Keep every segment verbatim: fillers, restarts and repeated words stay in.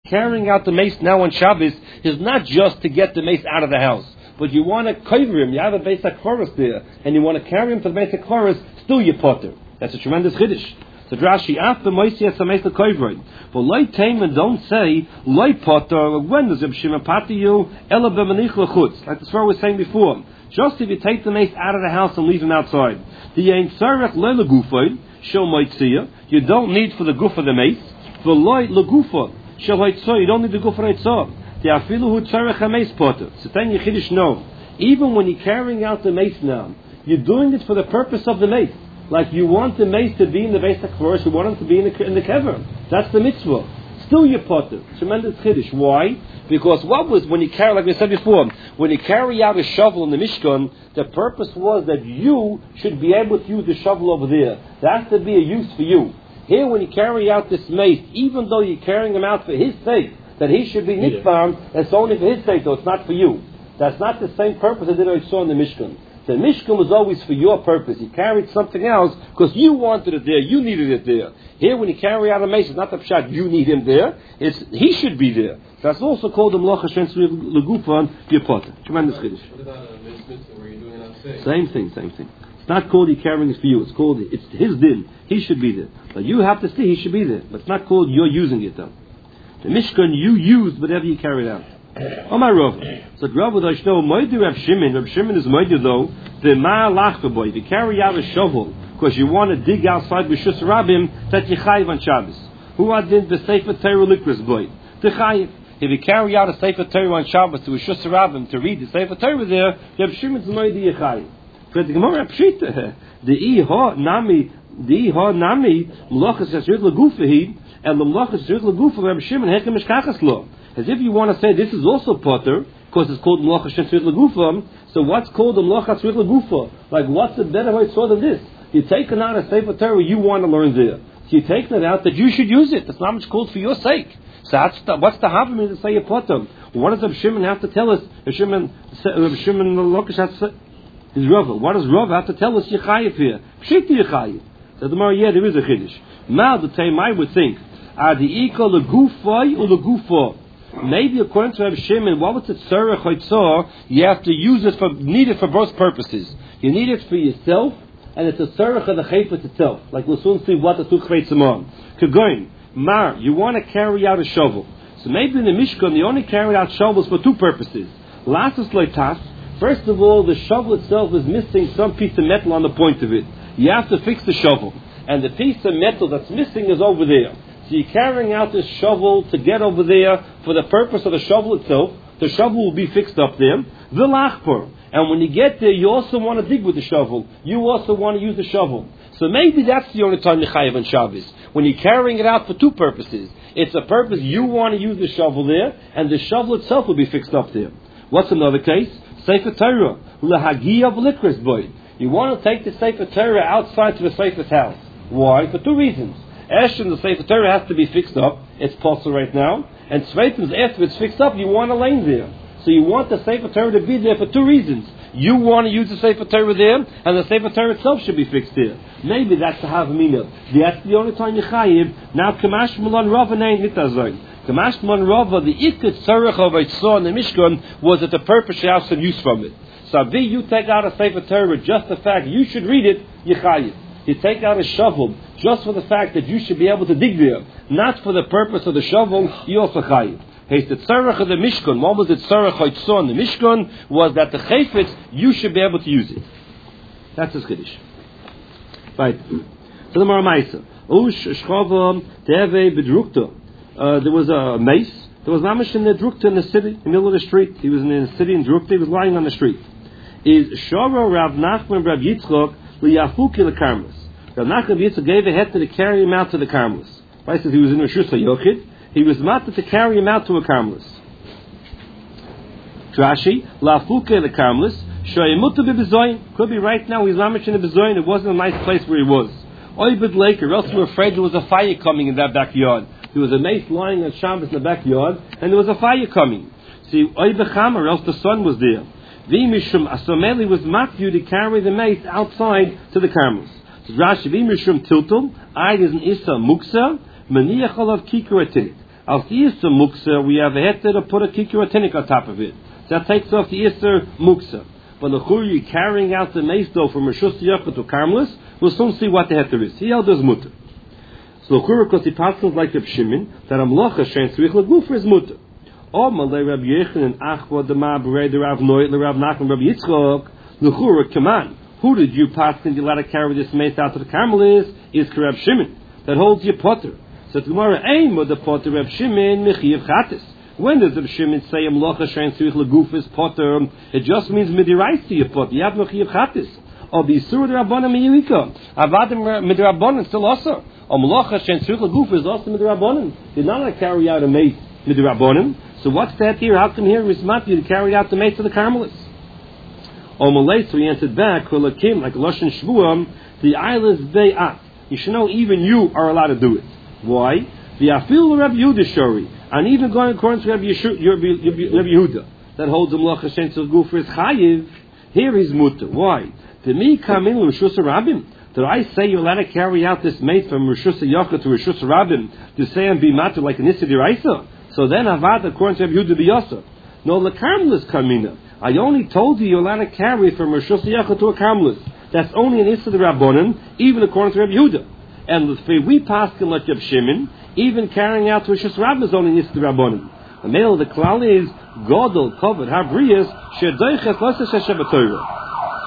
Carrying out the mace now on Shabbos is not just to get the mace out of the house, but you want to cover him. You have a Beis HaKvoros there, and you want to carry him to the Beis HaKvoros, still you potter. That's a tremendous chiddush. So Rashi, after Moisi has a mace to cover him. But Loi Taman don't say, Loi potter, when does Reb Shimon pater you, Ela b'manich l'chutz, like the Svar was saying before. Just if you take the mace out of the house and leave him outside. The Ein Tzarech Loi l'gufay, Shel Moitzia, you don't need for the goof of the mace, for Loi l'gufa, Shel Hoitzah, you don't need the goof of Hoitzah. The afilu hu tzarech ha-mace potter. So then you chiddush no. Even when you're carrying out the mace now, you're doing it for the purpose of the mace. Like you want the mace to be in the Beis HaKvoros, you want him to be in the, in the kever. That's the mitzvah. Still you potter. Tremendous chiddush. Why? Because what was, when you carry, like we said before, when you carry out a shovel in the Mishkan, the purpose was that you should be able to use the shovel over there. There has to be a use for you. Here, when you carry out this mace, even though you're carrying him out for his sake, that he should be nitbarm, that's only for his sake, though it's not for you. That's not the same purpose that I saw in the Mishkan. The Mishkan was always for your purpose. You carried something else because you wanted it there, you needed it there. Here, when you carry out a mace, it's not the pshat you need him there, it's he should be there. So that's also called the Melacha Shen Tzriach L'Gufan Yipota. Tremendous chiddush. What about a mitzvah where you're doing it outside? Same thing, same thing. It's not called you carrying it for you. It's called, it's his din. He should be there. But you have to see he should be there. But it's not called you're using it though. The Mishkan you use whatever you carry it out. Oh my Rav. So Rav would I know Moedu Rav Shimon. Rav Shimon is Moedu though. The Ma'alach boy. If you carry out a shovel because you want to dig outside B'Shus Rabim, that you chayiv on Shabbos. Who are did the Sefer Torah Likras boy? The chayiv. If you carry out a Sefer Torah on Shabbos to B'Shus Rabim to read the Sefer Torah there, Rav Shimon is Moedu Yechayiv. But the Gemara Pshita, the Iha Nami, the Iha Nami, Mlachas Yasrid Lagufahi, and the Mlachas Yasrid Lagufa Rav Shimon Hekem Mishkachas Lo. As if you want to say this is also potter, because it's called Mlachas Yasrid Lagufa. So what's called the Mlachas Yasrid Lagufa? Like what's the better way saw than this? You're taking out a Sefer Torah you want to learn there. So you're taking it out that you should use it. It's not much called for your sake. So that's the, what's the havamim to say a potter? What does Rav Shimon have to tell us? Rav Shimon, Rav Shimon Mlachas has to say. Is Rav. What does Rav have to tell us Yechayiv here? Pshit Yechayiv. So the Gemara, yeah, there is a chiddush. Now the time I would think, are the equal legufay or legufa? Maybe according to Rav Shimon, what was the tzarech hoitzah? You have to use it for, need it for both purposes. You need it for yourself, and it's a tzarech of the chayfet itself. Like we'll soon see what the two chayfetzim are. Kagoin, mar, you want to carry out a shovel. So maybe in the Mishkan, they only carry out shovels for two purposes. Lasses loitas. First of all, the shovel itself is missing some piece of metal on the point of it. You have to fix the shovel. And the piece of metal that's missing is over there. So you're carrying out this shovel to get over there for the purpose of the shovel itself. The shovel will be fixed up there. The lachpur. And when you get there, you also want to dig with the shovel. You also want to use the shovel. So maybe that's the only time you chayiv on Shabbos. When you're carrying it out for two purposes. It's a purpose you want to use the shovel there, and the shovel itself will be fixed up there. What's another case? Sefer Torah, lahagiyah v'likras boy. You want to take the Sefer Torah outside to the Sefer's house. Why? For two reasons. Ashton, the Sefer Torah has to be fixed up. It's possible right now. And Sveitins, after it's fixed up, you want to lay there. So you want the Sefer Torah to be there for two reasons. You want to use the Sefer Torah there, and the Sefer Torah itself should be fixed there. Maybe that's the Havamina. That's the only time you chayiv. Now, Kamash Malon Rava Nein Nitazoin. Kamash Malon Rava, the Ikut Tzarech of Eitzah in the Mishkan was that the purpose you have some use from it. So, if you take out a Sefer Torah just the fact you should read it, you chayiv. You take out a shovel just for the fact that you should be able to dig there, not for the purpose of the shovel, you also chayiv. Hey, the tzarech of the Mishkan, what was the tzarech haitzah in the Mishkan, was that the chayfetz, you should be able to use it. That's his chiddush. Right. So the Maramaisa. Ush shchava teve bedrukta. There was a mace. There was mamish in the drukta in the city, in the middle of the street. He was in the city in drukta. He was lying on the street. Is shara Rav Nachman Rav Yitzchok liyafuki lekarmelis. Rav Nachman Yitzchok gave a head to carry him out to the karmelis. Right, says he was in Rishus HaYochid. He was matter to carry him out to a karmelis. Rashi lafuke the karmelis shoyemuta bebezoyin. Could be right now he's mamish in the bezoyin. It wasn't a nice place where he was. Oibed lake, or else we were afraid there was a fire coming in that backyard. There was a mace lying on Shabbos in the backyard, and there was a fire coming. See, oibecham, or else the sun was there. V'mishum asomeli was matthew to carry the mace outside to the karmelis. Rashi v'mishum tiltul. I is an isa muksa maniach olav kikuratit. Al the Easter muksa, we have a heter to put a kikir or tinnik on top of it. So that takes off the Easter muksa. But the chur, you carrying out the mace dough from Rishus Yachid to Karmelis, we'll soon see what the heter is. He held his mutter. So the chur, because he passes like Reb Shimon, that Amlocha shein tzrich legufer is mutter. Or Malay Reb Yechon and Achwa the Ma'abrei the Rav Noit the Rav Nachman Reb Yitzchok. The chur, come on. Who did you pass and you let her carry this mace out to the Karmelis? Is Reb Shimon that holds your potter. So the Gemara aim with the potter Reb Shimon mechiyev chatis. When does Reb Shimon say Amlocha shein tzrich legufis potter? It just means midiraisa your potter. You have mechiyev chatis. Or the isur d'rabbanan miyuika. Avadim midrabbanan still also. Amlocha shein tzrich legufis is also midrabbanan. You're not going to carry out a mace midrabbanan. So what's that here? How come here is Matthew to carry out the mace of the Karmelis? Or Malay, so he answered back, Kulakim, like Lashon Shvuam, the islands they at. You should know even you are allowed to do it. Why? The Afil Rabbi Yehuda Shori, and even going according to Rabbi Yehuda, that holds the Melacha Shein Tzrich Gufer is Chayiv. Here is Mutter. Why? To me, come in Rishus Rabbim. Did I say you're allowed to carry out this mace from Rishus Yachid to Rishus Rabbim to say and be matter like an Issa D'Raisa? So then Avad according to Rabbi Yehuda B'Yosef. No, the Karmelis Kamina. I only told you you're allowed to carry from Rishus Yachid to a Karmelis. That's only an Issa D'Rabbanan, even according to Rabbi Yehuda. And if we pass him like Reb Shimon, even carrying out to Rishus Rabbim is only an Issa D'Rabbanan. The male of the klal is Godel covered Habriyas Shedoiches Losas Hashem.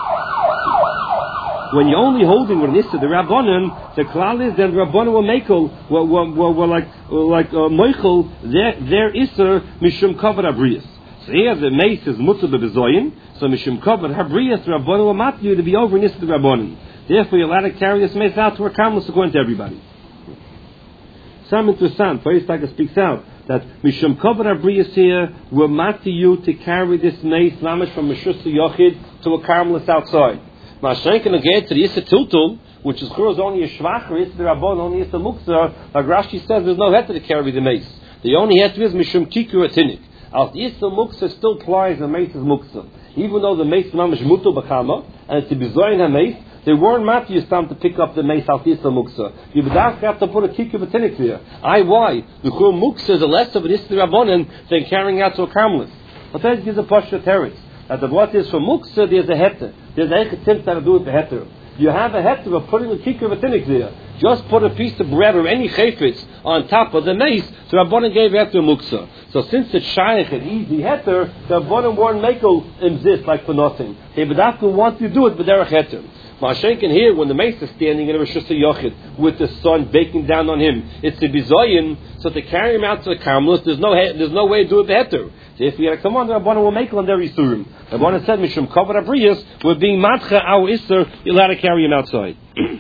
When you're only holding with an Issa D'Rabbanan, the klal is then the Rabbanan will make were, were, were, were like like uh, Moichel their their Issa Mishum covered Habriyas. So here the mace is Mutter B'Bezoyin, so Mishum covered Habriyas the Rabbanan will mat you to be over in Issa D'Rabbanan. Therefore, you're allowed to carry this mace out to a Karmelis according to everybody. Some interesting. Feistag speaks out that Mishum Kavod Abriyas here will mat you to carry this mace mamish from Rishus Yochid to a Karmelis outside. Mashenken again to the Issa Tiltul, which is only a Shvacher, Issa D'Rabbanan, only Issa Muksa. Like Rashi says, there's no heter to carry the mace. The only heter is Mishum Kikur Atinik. Al the Issa Muksa still applies the mace is Muksa. Even though the mace is mamish Mutu Bakama, and it's a Bizoyin HaMace, they weren't Matthew time to pick up the mace al Issa Muksa. You would have to put a kick of a tinnik there. I why? The Chur Muksa is a less of an Issa D'Rabbanan than carrying out to a Karmelis. But that gives a Pasha Teretz. That the what is for Muksa, there's a heter. There's a heter that to do with the heter. You have a heter of putting a kick of a tinnik there. Just put a piece of bread or any chayfetz on top of the mace, so Rabbanan gave heter Muksa. So since it's shaykh and easy heter, the Rabbanan weren't makel exist like for nothing. They would have to want to do it, but they're a heter. Mashenken here, when the mace is standing in a Rishus Yochid with the sun baking down on him, it's a bizoyin. So to carry him out to the Karmelis, there's no he- there's no way to do it the heter. So if we had to come on, the Rabbanan will make on their isurim. The Rabbanan said, Mishum Kavod Abriyas, we're being matcha our isur, you're allowed to carry him outside.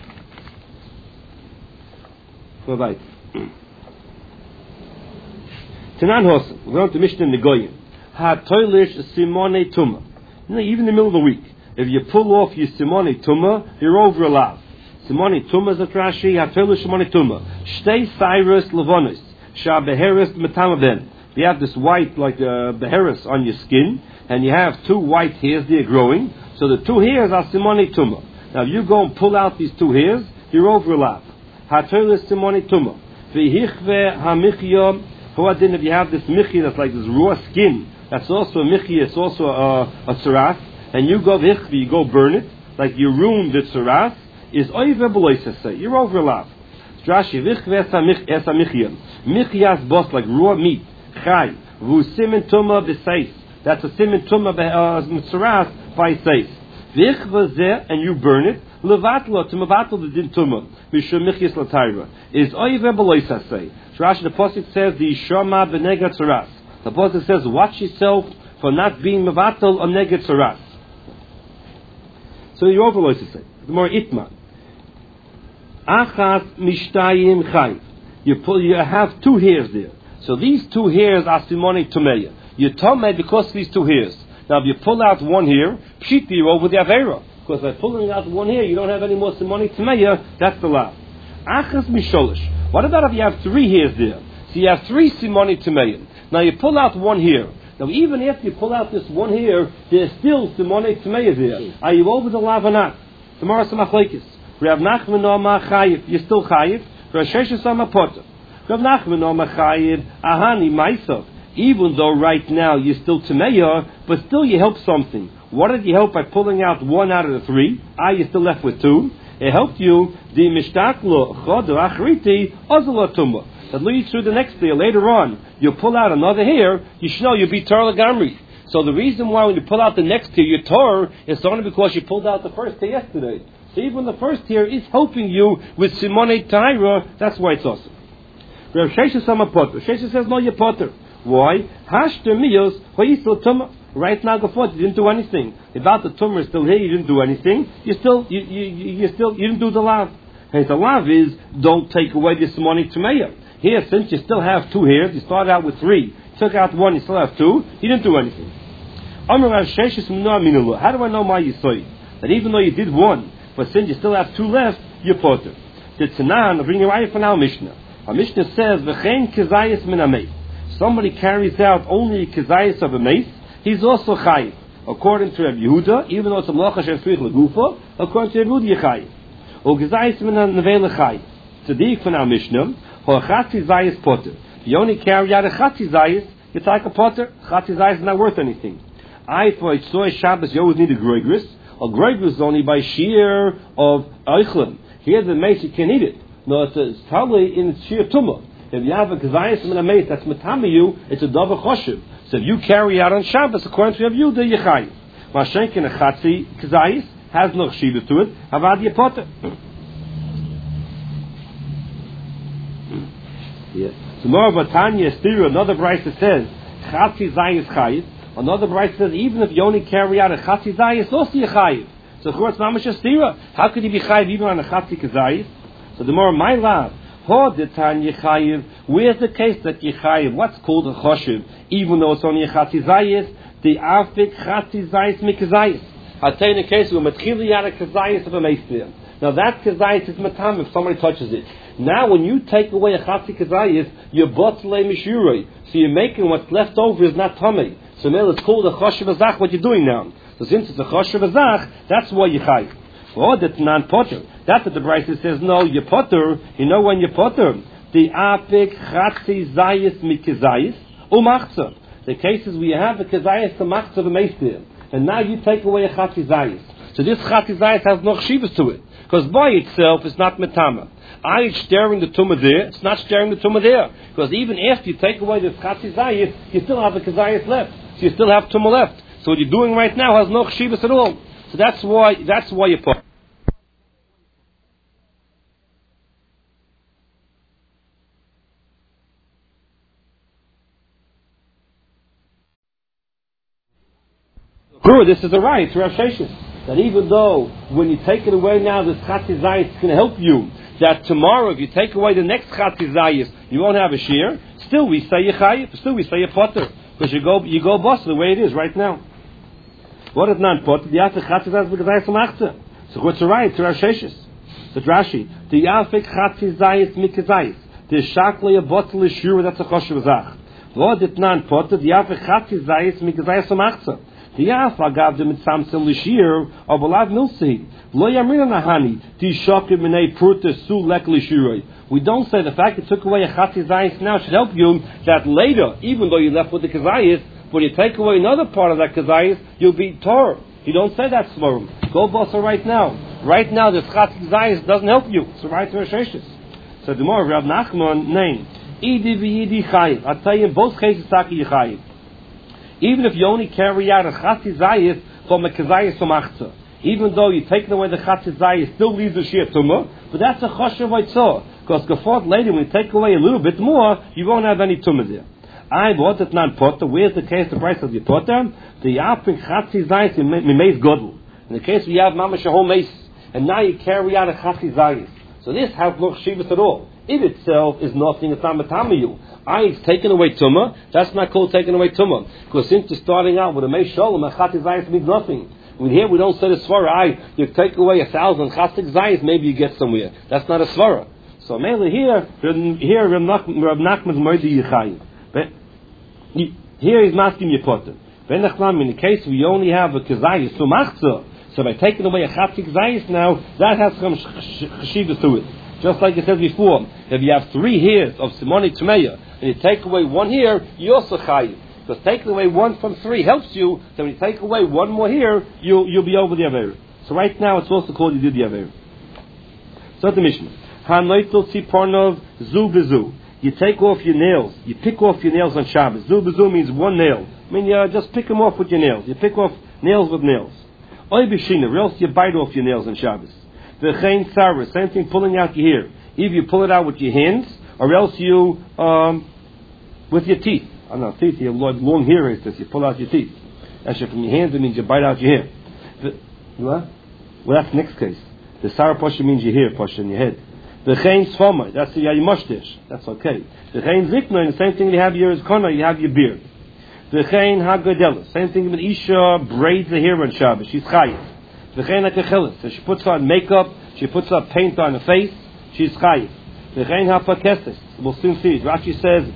Bye-bye. Tanan Hosen, we're going to Mishnah Negoyim. Ha toilish simone tumah. Even in the middle of the week, if you pull off your simone tumah, you're over a lav. Simone tumah is a trashi. Ha toilish simone tumah. Shtei cyrus levonis. Shah beheris metamaben. You have this white, like uh, beheris on your skin, and you have two white hairs there growing. So the two hairs are simone tumah. Now if you go and pull out these two hairs, you're over a lav. Ha toilish simone tumah. V'hichve ha-michya. If you have this michi that's like this raw skin, that's also a michi, it's also a, a saras, and you go vichvi, you go burn it, like you ruin the saras, is oive beloisase, you're over lav. Rashi, vichvi esa michiyam. Michiyas bos, like raw meat, chai, vu simen tumah b'seis, that's a simen tumah saras by seis. Vichva zeh, and you burn it, levatlo, to mevatlo the din tumah, mishum michiyas latayra, is oive beloisase. Rashi, the pasuk says the shama b'neged saras. The pasuk says watch yourself for not being mevatel on neged saras. So you overload to say the more itma. Achas mishtayim chayv. You pull. You have two hairs there. So these two hairs are simone tumeya. You tomei because of these two hairs. Now if you pull out one hair, pshita you're over the avera. Because by pulling out one hair, you don't have any more simone tumeya. That's the law. Achas misholish. What about if you have three hairs there? So you have three simone tumeim. Now you pull out one hair. Now even after you pull out this one hair, there's still simone tumeim there. Are you over the lav or not? Tomorrow some machlekes. Rav Nachman Omar Chayif. You're still Chayif. Rav Sheshes Omar Potter. Rav Nachman no Machayev Ahani Ma'isa. Even though right now you're still Tameya, but still you help something. What did you help by pulling out one out of the three? Ah, you're still left with two. It helped you, the Mishtaklo Chod Achriti Ozala Tumba. That leads to the next day. Later on, you pull out another hair, you should know you'll be Torah Gamri. So the reason why when you pull out the next hair, you're Torah, is only because you pulled out the first hair yesterday. So even the first hair is helping you with Simone Taira, that's why it's awesome. Rav Shesha Sama Potter. Shesha says, no, you're Potter. Why? Hashter Miyos, Hoyisel Tumma. Right now, Gafot, you didn't do anything. About the tumor is still here, you didn't do anything. You still, you, you, you still, you didn't do the lav. And the lav is, don't take away this money to Meya. Here, since you still have two hairs, you started out with three, took out one, you still have two, you didn't do anything. How do I know my Yisoy? That even though you did one, but since you still have two left, you're potter. The Tanan, bring your wife for now, Mishnah. Our Mishnah says, V'chein kezayis min ha-meis. Somebody carries out only kezayis of a mace, he's also chayiv. According to Rabbi Yehuda, even though it's a malacha shefrich legufa, according to Rabbi Yehuda, chayiv. O kezayis min ha-nevele chayiv. Tzaddik from our Mishnah, ho chatzi zayis potter. If you only carry out a chatzi zayis, you take a potter. Chatzi zayis is not worth anything. I, for Yitzoi Shabbos, you always need a groigris. A groigris is only by shear of eichlim. Here the mace, you can't eat it. No, it's, it's probably in shear tumah. If you have a kezayis min ha-meis that's matami you, it's a davar choshev. So if you carry out on Shabbos, according to Rabbi Yehuda, you're chayiv. Mashenkin a chatzi kezayis has no chshivah to it. Havad ye potter. Yeah. So more of a Tanya Stira, another brayse that says chatzi zayis chayiv. Another brayse says even if you only carry out a chatzi zayis, also you're chayiv. So of course, mamash Stira. How could you be chayiv even on a chatzi kezayis? So the more my love. Where's the case that Yechayiv? What's called a choshev? Even though it's only a chatzizayis, the afik chatzizayis mikazayis. I'll tell you in a case where matchili out a kazayis of a meistir. Now that kazayis is matam if somebody touches it. Now when you take away a chatzi kazayis, you're botzle mishurei. So you're making what's left over is not tummy. So now it's called a choshev azach. What you're doing now? So since it's a choshev azach, that's why Yechayiv. Oh, that's non-potter. That's what the Brisa says. No, you're potter. You know when you're potter. The apik chatzi zayis mikizayis umachza. The cases where you have a kizayis to machza the meistir, and now you take away a chatzi zayis. So this chatzi zayis has no chshivas to it, because by itself it's not metama. I it's stirring the tumah there. It's not stirring the tumah there, because even after you take away this chatzi zayis, you still have a kizayis left. So you still have tumah left. So what you're doing right now has no chshivas at all. So that's why that's why you put. Sure, this is a right to Rav Sheshes. That even though when you take it away now, this chatzi zayis is going to help you. That tomorrow, if you take away the next chatzi zayis, you won't have a shear. Still, we say you chayiv. Still, we say you potter because you go you go boss the way it is right now. What is non-potter? The afik chatzi zayis because I samachta. So what's the right to Rav Sheshes? The Rashi, the afik chatzi zayis mikazayis, the shakli a bottle is sure that's a choshev zach. What is non-potter? The afik chatzi zayis mikazayis samachta. The Yafa gave them in Samson Lishir of Olav Milsi. Lo Yamrina Nahani, Tishokim Minei Purta Su Lek Lishiroi. We don't say the fact it took away a Chatzi Zayis now should help you that later, even though you're left with the Kazayis, when you take away another part of that Kazayis, you'll be Torah. You don't say that Svarim. Go Bossa right now. Right now, this Chatzi Zayis doesn't help you. So right to Rasheshis. So the more Rav Nachman name. Idi v'yidi chayiv. I'll tell you in both cases, Taki Yechayiv. Even if you only carry out a chatzi zayis from a kazayis from achza, even though you take away the chatzi zayis, still leaves the shir tumah, but that's a choshev vaitzah. Because gafot later, when you take away a little bit more, you won't have any tumah there. I bought it non potter. Where's the case? The price of the potter, the yapik chatzi zayis mimeis godel. In the case we have mamash a whole mace, and now you carry out a chatzi zayis. So this has no chshivas at all. It itself is nothing. It's not matamiyu. I it's taken away tumah. That's not called taking away tumah. Because since you're starting out with a meish shalom, a chatzi zayis means nothing. When here we don't say the svara. I you take away a thousand chatzi zayis, maybe you get somewhere. That's not a svara. So mainly here, here Rav Nachman's moedi yichayim. But here he's masking yipotem. Ben Nachman, in the case we only have a kazayis to machzah. So by taking away a chatzi zayis now, that has some chshivas to it. Just like it says before, if you have three hairs of Simoni Tmeya, and you take away one hair, you also chayiv. Because taking away one from three helps you, so when you take away one more hair, you'll, you'll be over the Aveira. So right now, it's also called you did the Aveira. So the Mishnah. Ha-noitel tzipornov zu bezu. You take off your nails. You pick off your nails on Shabbos. Zu bezu means one nail. I mean, you just pick them off with your nails. You pick off nails with nails. Oy b'shina, or else you bite off your nails on Shabbos. V'chein tzara, same thing, pulling out your hair. Either you pull it out with your hands, or else you, um, with your teeth. I don't know, teeth, you have long hair is this, you pull out your teeth. Actually, from your hands, it means you bite out your hair. The, what? Well, that's the next case. The Sarah Pasha means your hair, Pasha, in your head. The Chain Sfama, that's the Yayimushtish. That's okay. The Chain Zikna, the same thing you have your Kona, you have your beard. The Chain Hagadelis, same thing when Isha braids the hair on Shabbos, she's Chayiv. The Chain Hakachelis, so she puts on makeup, she puts on paint on her face, she's Chayiv. The Chain Hapakesis, we'll soon see it. Rashi says,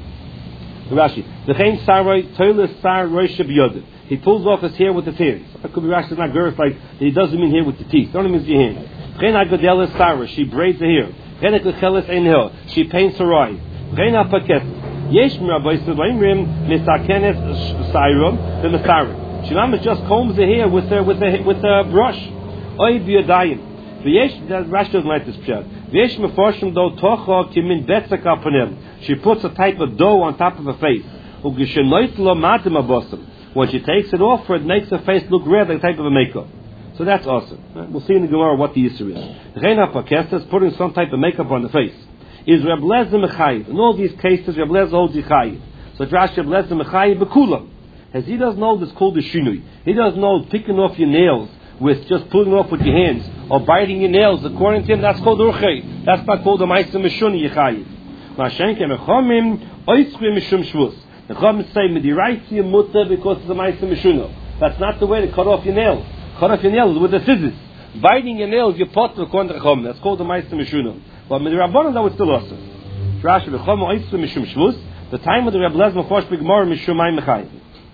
Rashi, the Chain Saroi, Toilis Sar Rosh B'Yodim. He pulls off his hair with his hands. That could be Rashi, not girth, like, he doesn't mean hair with the teeth. It only means your hand. Chain Hagadelis Sarah, she braids the hair. Chain Hakachelis Ein she paints her eyes. Chain Hapakesis. Yesh Mirabai Sivayimrim Misakenes Sairum the Masarim. Shilama just combs the hair with a with a with a brush. Oy biyadayim. V'yesh Rashi doesn't like this pshat. V'yesh meforshim do tocha kimin betzak apanim. She puts a type of dough on top of her face. U'gishenoit lo matim abosim. When she takes it off, it makes her face look red like a type of a makeup. So that's awesome. We'll see in the Gemara what the issue is. Reina Pakesta is putting some type of makeup on the face. Is Reb Lezer Mechayiv. In all these cases, Reb Lezer holds Yechayiv. So Rashi Reb Lezer Mechayiv Bekulam. As he doesn't know this called the Shinui. He doesn't know picking off your nails with just pulling off with your hands or biting your nails. According to him, that's called Urchei. That's not called the Ma'aseh Meshuni Yechayiv. Ma'ashenke Mechomim Oitzri Mishum Shvus. The Chomim say Mediraisi Mutta because it's a Ma'aseh Meshuna. That's not the way to cut off your nails. Cut off your nails with the scissors. Biting your nails, you pot the according to the Chomim. That's called the Ma'aseh Meshuna. But with the Rabbanon, that was still awesome. Rashi b'chom oitzle mishum shvus. The time of the Reb Lezer Meforsh b'Gemara mishumay mechayiv.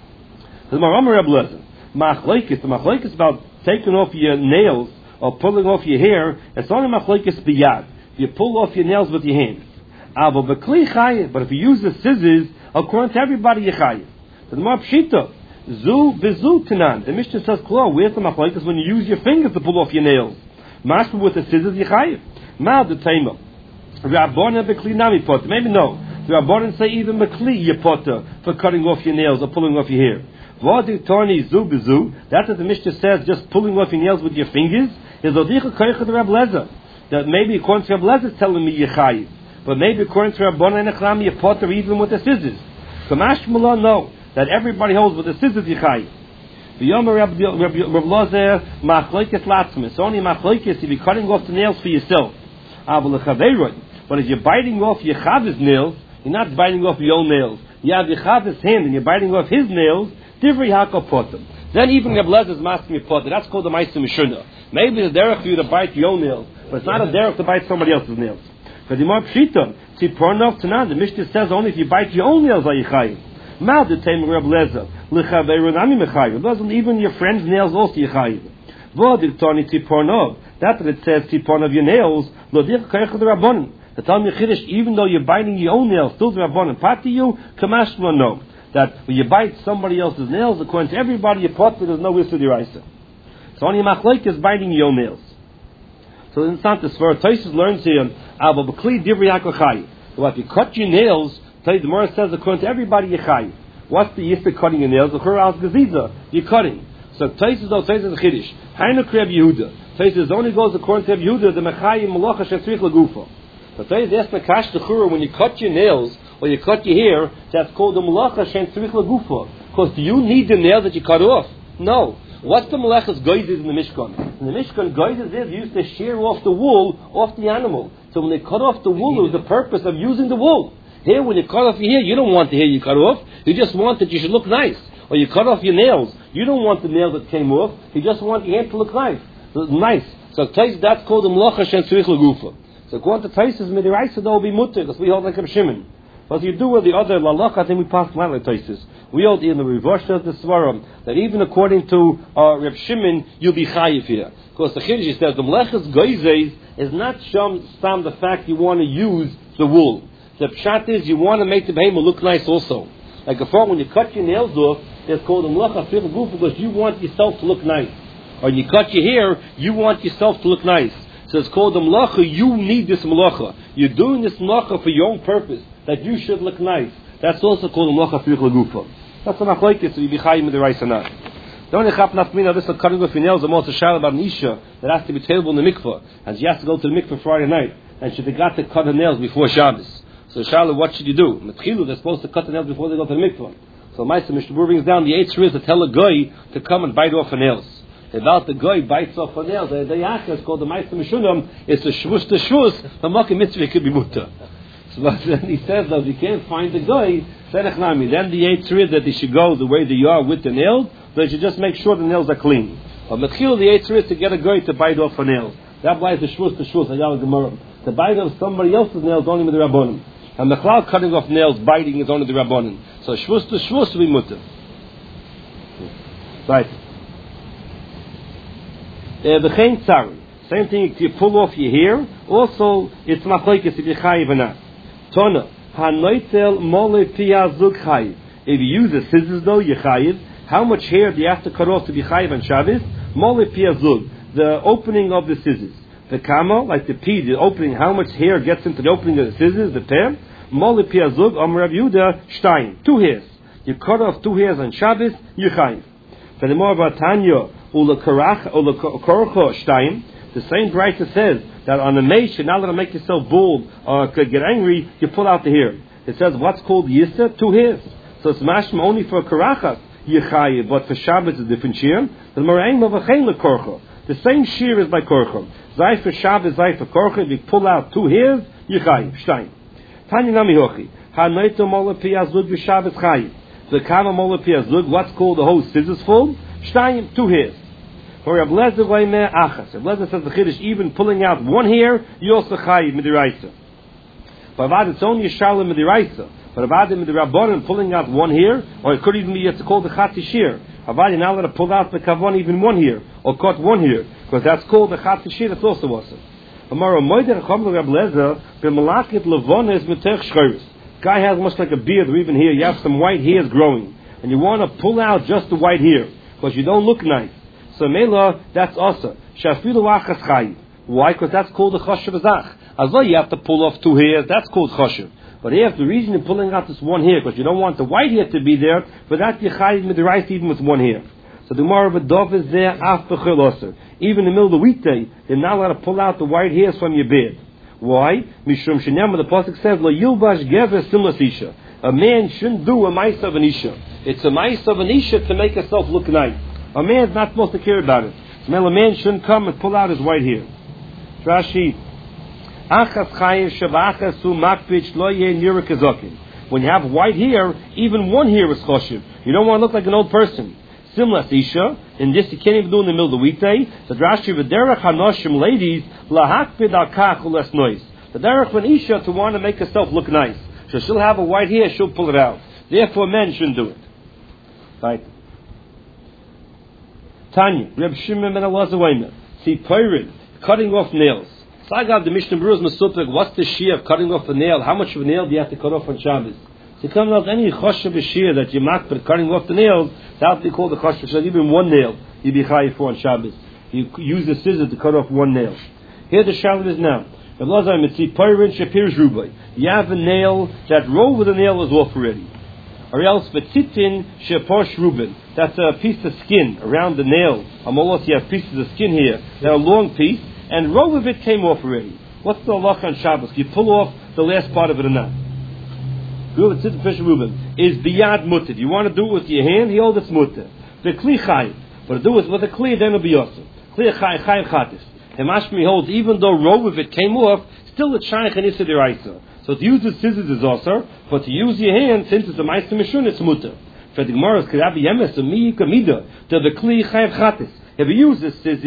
The Maram Reb Lezer machlokes. The machlokes about taking off your nails or pulling off your hair. It's only machlokes biyad. You pull off your nails with your hands. Abo b'kli chayiv. But if you use the scissors, according to everybody, you chayiv. The Gemara pshita zu bezu tanan. The Mishnah says, "Klo, where's the machlokes when you use your fingers to pull off your nails? Mashma with the scissors, you chayiv." Mal the Taima. Rabbanan bekli nami potter. Maybe no. The Rabbanan say even bekli you potter for cutting off your nails or pulling off your hair. V'adi torni zu bezu. That's what the Mishnah says. Just pulling off your nails with your fingers is odicha koycha the Reb Lezer. That maybe according to Reb Lezer telling me yechayiv, but maybe according to Rabbanan echlam you potter even with the scissors. So mashmallah no that everybody holds with the scissors yechayiv. The Yomer Reb Lezer machlokes latzmis. Only machlokes if you're cutting off the nails for yourself. But if you're biting off your Chav's nails, you're not biting off your own nails. You have your Chav's hand and you're biting off his nails. Divrei Hakol Potem. Then even Reb Lezer's masking your potem. That's called the Ma'aseh Meshuna. Maybe it's a derech for you to bite your own nails, but it's not a derech to bite somebody else's nails. Because the more pshita, see pornov tanan. The Mishnah says only if you bite your own nails are you chayiv. Mal the time Reb Lezer lechaveiru nami mechayiv. Doesn't even your friend's nails also you chayiv. V'odiktoni tipornov. That's what it says, tipon of your nails, lo dich koyach the Rabbanon. The Talmud Chiddush, even though you're biting your own nails, still the Rabbanon pati you, kamashma no. That when you bite somebody else's nails, according to everybody, you pot, there's no issue deraisa. So only machlok is biting your own nails. So in Santa Sfera, Tosfos learns here, Abo b'kli divrei hakol chayiv. So if you cut your nails, the Gemara says, according to everybody, you chayiv. What's the issue of cutting your nails? The Chur Gaziza, you're cutting. So Tosfos though, Tosfos is Chiddush. Hainu Reb Yehuda. Tosfos only goes according to Yehuda, the Mechayim Malacha Shetzrich Lagufa. So Tosfos asked Mekash the Chura, when you cut your nails or you cut your hair, that's called the Malacha Shetzrich Lagufa. Because do you need the nail that you cut off? No. What's the Malacha's goizes in the Mishkan? In the Mishkan, goizes is used to shear off the wool off the animal. So when they cut off the wool, it was the purpose of using the wool. Here, when you cut off your hair, you don't want the hair you cut off. You just want that you should look nice. Or you cut off your nails. You don't want the nail that came off. You just want your hand to look nice. So, nice. So Tosfos, that's called the Malacha Shen Tzrich Lagufa. So according to Tosfos, Midiraisa, that will be mutter, because we hold like a Shimon. But if you do with the other Lalach, I think we pass like Tosfos. We hold in the Rivosha of the Svarim that even according to uh, Reb Shimon, you'll be chayiv here. Because the Chiddush says the Meleches Goizes is not some, some the fact you want to use the wool. The pshat is you want to make the behemoth look nice also. Like before, when you cut your nails off, it's called a Melecha Fil Guf because you want yourself to look nice. Or when you cut your hair, you want yourself to look nice. So it's called a Melecha. You need this Melecha. You're doing this Melecha for your own purpose, that you should look nice. That's also called a Melecha Fil Gufa. That's not like it, so you be chayim with the rice or not. The only chap nafmina, this is cutting off your nails, I'm also shal about an isha that has to be tabled in the mikveh, and she has to go to the mikveh Friday night, and she forgot to cut her nails before Shabbos. So Shala, what should you do? Metchilu, they're supposed to cut the nails before they go to the mikveh. So Maisa Mishnah brings down the eight is to tell a guy to come and bite off her nails. About the guy bites off her nails, the yaka is called the Maisa Mishunam. It's a shvus to shvus. The makkah mitzvah could be mutter. So but then he says that if you can't find the guy, then the eight is that they should go the way they are with the nails. They should just make sure the nails are clean. But Metchilu, the eight is to get a guy to bite off her nails. That applies to shvus to shvus. Ayala Gemara. The bite of somebody else's nails only with the rabbonim. And the cloud cutting off nails, biting is only the rabbonim. So shvus to shvus will be mutter. Right. The chain tzari. Same thing if you pull off your hair. Also, it's machlokes if you chayiv or not. Tona hanoitel mole piyazuk chayiv. If you use the scissors though, you chayiv. How much hair do you have to cut off to be chayiv on Shabbos? Mole piyazuk. The opening of the scissors. The kama, like the P, the opening. How much hair gets into the opening of the scissors? The pem. Mole piyazuk. Amar Rav Yehuda shtaim. Two hairs. You cut off two hairs on Shabbos. You chayiv. For the more about Tanya. The same Brisa says that on a mace, you're not allowed to make yourself bald or get angry, you pull out the hair. It says what's called yisa, two hairs. So it's mashma only for karachas, yichayev, but for Shabbos it's a different shear. The same shear is by korcha. Zay for Shabbos, zay for korcha, if you pull out two hairs, yichayev, shtein. Tanya nami hochi, ha-noito mola piyazug v'Shabbos chayev. The kama mola piyazug, what's called the whole scissors fold? Shtein, two hairs. For Rav Lezer Leimeh Achas. Rav Lezer says the Chiddush, even pulling out one hair, you also chayiv midiraisa. But Avad, it's only a shalom midiraisa. But Avad midirabbanan, pulling out one hair, or it could even be, it's called the chati shir. Avad, you're not allowed to pull out the kavon even one hair, or cut one hair, because that's called the chati shir, that's also awesome. Amaro moeder chom Rav Lezer, b'malakit levones mitech shchoris. Guy has much like a beard, or even here, you have some white hairs growing, and you want to pull out just the white hair, because you don't look nice. So Mela, that's also Shafilu Achas Chayiv. Why? Because that's called the Choshev Azach. As though you have to pull off two hairs, that's called Choshev. But here, the reason you're pulling out this one hair, because you don't want the white hair to be there, but that you Chayiv Midrash even with one hair. So the Gemara of a dove is there, Af Bechel Oser. Even in the middle of the weekday, you're not allowed to pull out the white hairs from your beard. Why? Mishum Shenyam, the Pasuk says, Lo Yilbash Gever Simlas Isha. A man shouldn't do a Maisa of an Isha. It's a Maisa of an Isha to make herself look nice. A man's not supposed to care about it. So a man shouldn't come and pull out his white hair. Rashi, Achas Chayiv Shavachas Su Makpich Lo Yeh Nira Kazokin. When you have white hair, even one hair is choshev. You don't want to look like an old person. Simlas Isha, and this you can't even do in the middle of the weekday. So Rashi, V'derech Hanoshim ladies Lahakpid Al Kach Ules Nois. The derech of an Isha to want to make herself look nice. So she'll have a white hair, she'll pull it out. Therefore, men shouldn't do it. Right. Tanya, Reb Shimon ben Elazar, see Pyrid, cutting off nails. Sagab the Mishnah Berurah Mesupik, what's the shear of cutting off a nail? How much of a nail do you have to cut off on Shabbos? So coming out any choshev shear that you mark but cutting off the nails, that would be called the choshev. So even one nail you'd be chayiv for on Shabbos. You use the scissors to cut off one nail. Here the shalit is now. Reb Elazar Mitzi Pyrid Shapir's Rubai. You have a nail that row with the nail is off already. Or else V'tzitin Sheposh Ruben. That's a piece of skin around the nail. Amolos, you have pieces of skin here. They're a long piece, and row of it came off already. What's the halach on Shabbos? You pull off the last part of it or not? V'tzitin Sheposh Ruben is biyad mutter. You want to do it with your hand? He holds it's mutter. The kli chayiv. But to do it with a kli, then it'll be awesome. Kli chayiv chayiv chatis. Hemashmi holds even though row of it came off, still it's shaykh and issa deraisa. So to use the scissors is also, but to use your hand, since it's a ma'aser mishun, it's mutter. For the Gemara, could that be yemes a mi kamida to the kli chayav chatis? If you use the scissors,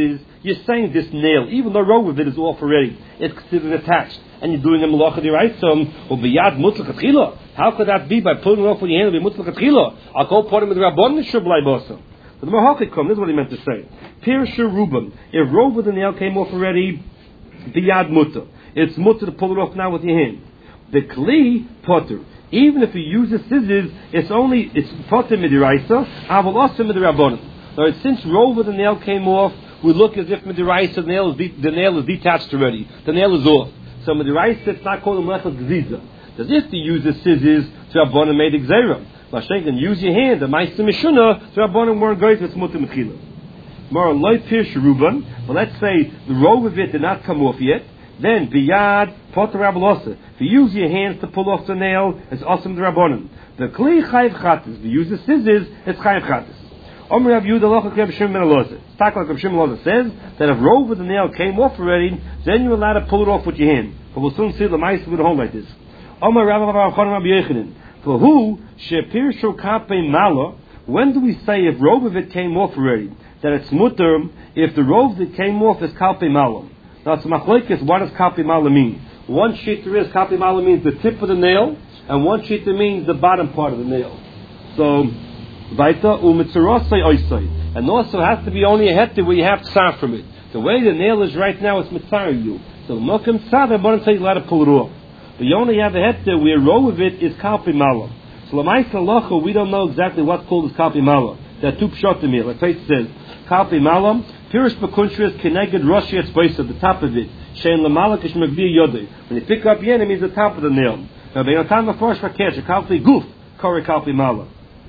you're saying this nail, even the row of it is off already, it's considered attached, and you're doing a malacha d'oraisa, or biyad mutlaq atchila. How could that be by pulling it off with your hand? It'll be mutlaq atchila. I'll go put him with the rabbanon shublai bosa. But the Mahakik this is what he meant to say. Pirsha Ruben, if row with the nail came off already, biyad mutter. It's mutter to pull it off now with your hand. The kli potter. Even if you use the scissors, it's only it's potter midiraisa, aval also midirabbanon. So since row with the nail came off, we look as if midiraisa the nail is de- the nail is detached already. The nail is off. So midiraisa it's not called a melechas gziza. Because if you use the scissors, to rabbanon made gzeira. Mashenkin use your hand. The ma'aser mishuna, to rabbanon weren't going to mutter mechila. More loy pirsh ruban. But let's say the row of it did not come off yet. Then biyad potter rabalosa. If you use your hands to pull off the nail, it's awesome the rabbanon. The kli chayiv chatas. If you use the scissors, it's chayiv chatas. Omer Rav Yehuda locha Reb Shimon ben Elazar. It's like Reb Shimon ben Elazar says that if row with the nail came off already, then you're allowed to pull it off with your hand. But we'll soon see the mice with a hole like this. Omer Rav Rav Rabbi Yechanan. For who shepir shokape mala? When do we say if row of it came off already that it's mutter if the row that came off is kalpe mala? Now it's machlokes. What does kalpe mala mean? One sheet there is kalpe mala means the tip of the nail, and one sheet there means the bottom part of the nail. So Vaita umitzarosai oisai. And also has to be only a hette where you have tzar from it. The way the nail is right now, it's mitzar you. So mokim tzar, the bottom say you allowed to pull it off. But you only have a hette where a row of it is kalpi malam. So l'maisa locha, we don't know exactly what's called as kalpi malam. There are two pshatim here. Like Tait says, kalpi malam, pirish b'kunshris keneged roshi at space at the top of it. Shein l'malak ish megvir yodei. When you pick up yen, it means the top of the nail. Now, be'yotam v'frosh v'kesh, a kalpi guf, kore kalpi malam.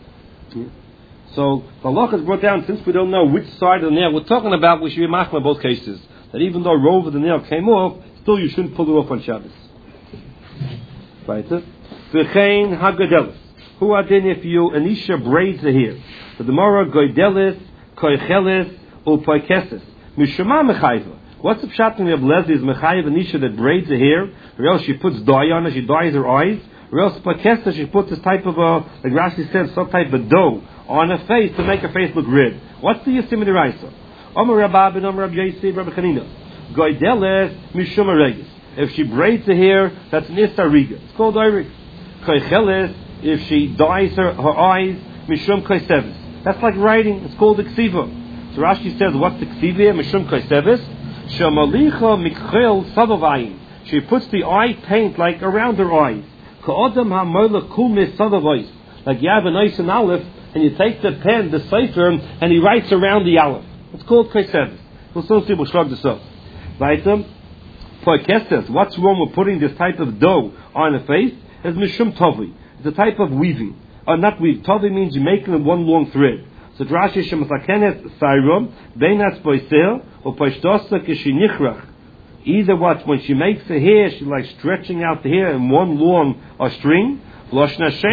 So the law is brought down since we don't know which side of the nail we're talking about. We should be machma in both cases. That even though a row of the nail came off, still you shouldn't pull it off on Shabbos. Right? V'chein hagadelis. Who are then if you anisha braids are here? The Gemara goidelis, koichelis, or poikesis. Mishama mechayva. What's the pshat in Reb Lezer is mechayva anisha that braids her hair, or else she puts dye on her, she dyes her eyes. Or else pakesta, she puts this type of a, like Rashi says, some type of dough on her face to make her face look red. What's the Yisim in the Raisa? Omer Rabba ben Omer Rabbi Yosef Rabbi Chanina. Goideles mishum regis. If she braids her hair, that's an istariga. It's called irig. Koicheles, if she dyes her, her eyes, mishum koisevis. That's like writing. It's called iksiva. So Rashi says, what's the ksiva? Mishum koisevis. Shamalicha mikchel sadavayin. She puts the eye paint like around her eyes. Like you have an ice and aleph, and you take the pen, the sefer, and he writes around the aleph. It's called kaisev. We'll soon see. We'll shrug this up. Right? What's wrong with putting this type of dough on the face? It's mishum tovi. It's a type of weaving. Or not weave. Tovi means you're making it one long thread. So Rashi shemasakenes sayrum beinas poisel or poishtosa kishinichrach. Either what, when she makes the hair, she's like stretching out the hair in one long uh, string. The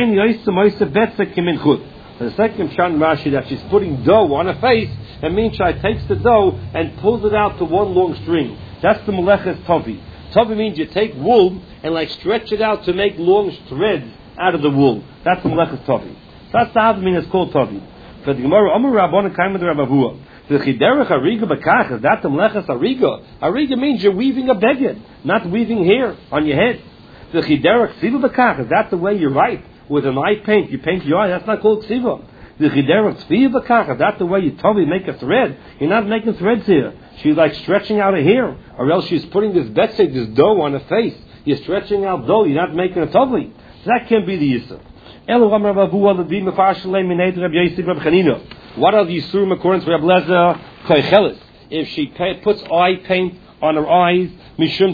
second Pshat Rashi that she's putting dough on her face, and means she takes the dough and pulls it out to one long string. That's the Meleches Tavi. Tavi means you take wool and like stretch it out to make long threads out of the wool. That's the Meleches Tavi. That's the Havmin that's called Tavi. But the Gemara, Amar Rabbana Kaim with Rabbavua. The chiderech ariga b'kach is that the meleches ariga. Ariga means you're weaving a beged, not weaving hair on your head. The chiderech ksiva b'kach is that the way you write with an eye paint. You paint your eye. That's not called ksiva. The chiderech ksiva b'kach is that the way you totally make a thread. You're not making threads here. She's like stretching out her hair, or else she's putting this betsy, this dough on her face. You're stretching out dough. You're not making a totally. So that can't be the yisur. What are the Yisurim according to Reb Lezer? Koichelis. If she puts eye paint on her eyes, mishum